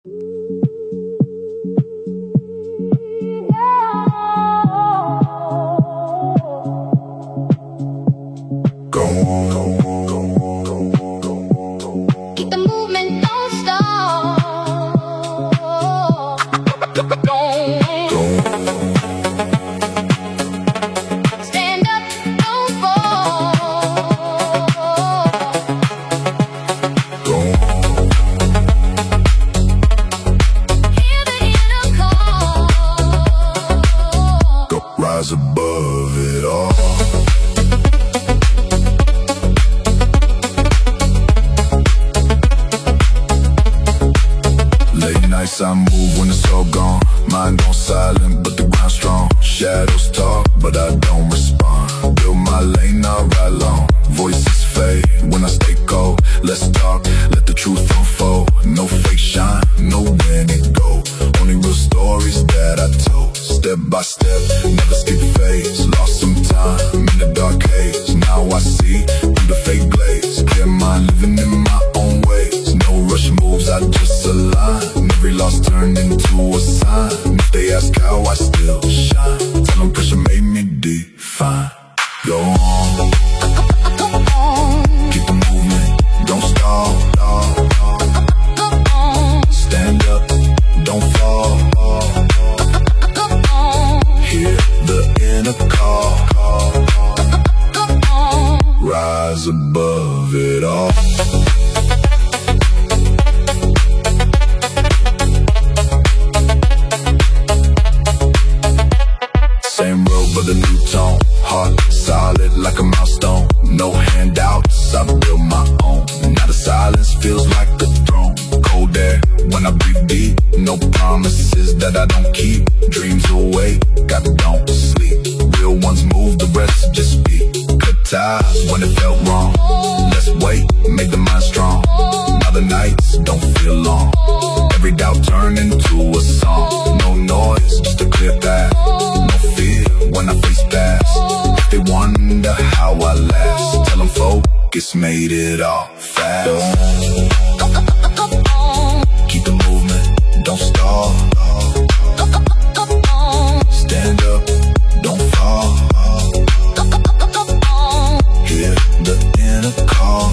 Rise above it all. Late nights I move when it's all gone. Mind on silent but the ground strong. Shadows talk but I don't respond. Build my lane, I ride long. Voices fade when I stay cold. Let's talk, let the truth unfold. No fake shine, no when it go. Only real stories that I told. Step by step, never skip phase. Lost some time in the dark haze. Now I see through the fake glaze. Clear mind, living in my own ways. No rush moves, I just align. Every loss turned into a sign. If they ask how I still shine, tell them pressure made me define. Go on, keep the movement, don't stall. Stand up, don't fall. Hear the inner call. Rise above it all. Same road but a new tone. Heart solid like a milestone. No handouts, I build my own. Now the silence feels like a throne. Cold air when I breathe deep. No promises that I don't keep. Dreams awake, I don't sleep. Real ones move, the rest just speak. Cut ties when it felt wrong. Let's wait, make the mind strong. Now the nights don't feel long. Every doubt turn into a song. No noise, just a clear path. No fear when I face past. If they wonder how I last, tell them focus made it all fast. Keep the movement, don't stall. Stand up, don't fall. Hear the inner call.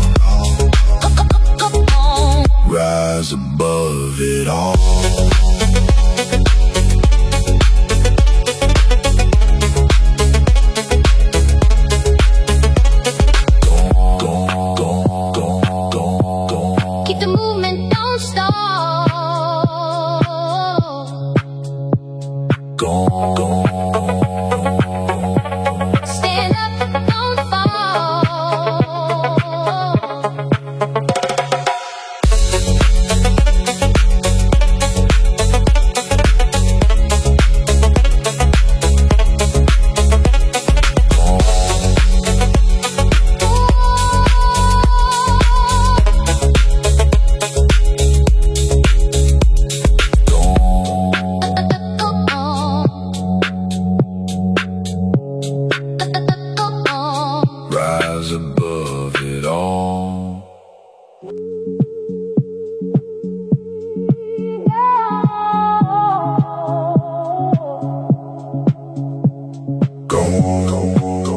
Rise above it all. Keep the movement, don't stop. Stand up, don't fall. Rise above it all. Go on.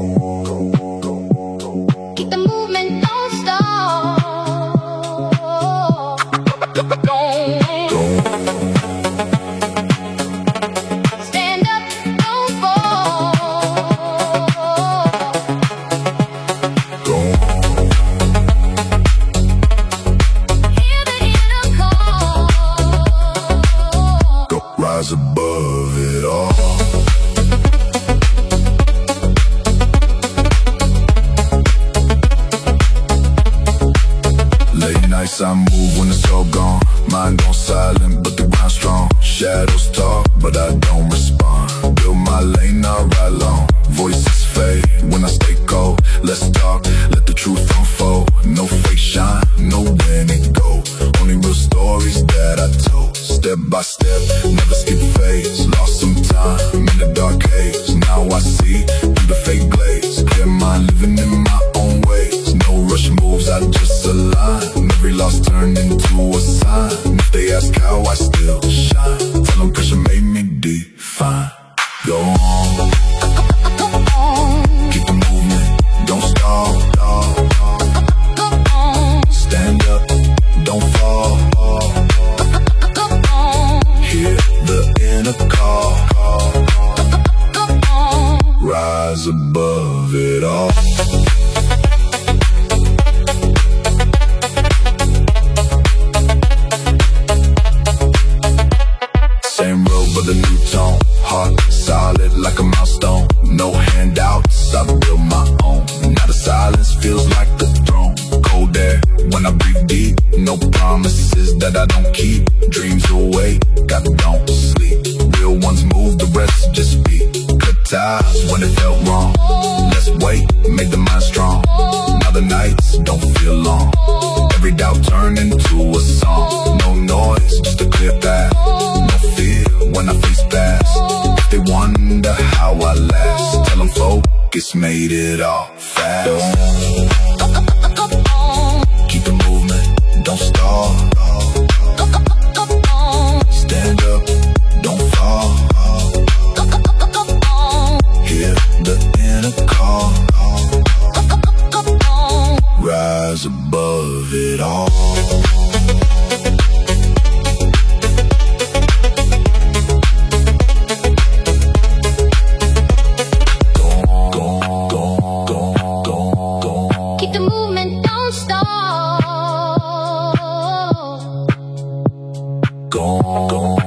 Keep the movement, don't stop. Stand up, don't fall. Hear the inner call. Go rise above it all. Late nights I move when it's all gone. Mind on silent but the ground strong. Shadows talk but I don't respond. Build my lane, I ride long. Voices fade when I stay cold. Let's talk, let the truth unfold. No fake shine, no when it go. Only real stories that I told. Step by step, never skip phase. Lost some time in the dark haze. Now I see through the fake glaze. Clear mind, living in my own ways. No rush moves, I just align. Every loss turned into a sign. If they ask how I still shine. Tell them pressure made me define. Go on, keep the movement, don't stop. Stand up, don't fall. Hear the inner call. Rise above it all. Same road but a new tone. Heart solid like a milestone. No handouts, I build my own. Now the silence feels like the throne. Cold air when I breathe deep. No promises that I don't keep. Dreams away, God don't sleep. Real ones move, the rest just speak. Cut ties when it felt wrong. Let's wait, make the mind strong. Now the nights don't feel long. Every doubt turn into a song. No noise, just a clear path. No fear when I face past. If they wonder how I last, tell them focus made it all fast. Keep the movement, don't stall. Stand up, don't fall. Hear the inner call. Rise above it all. Keep the movement, don't stop. Go.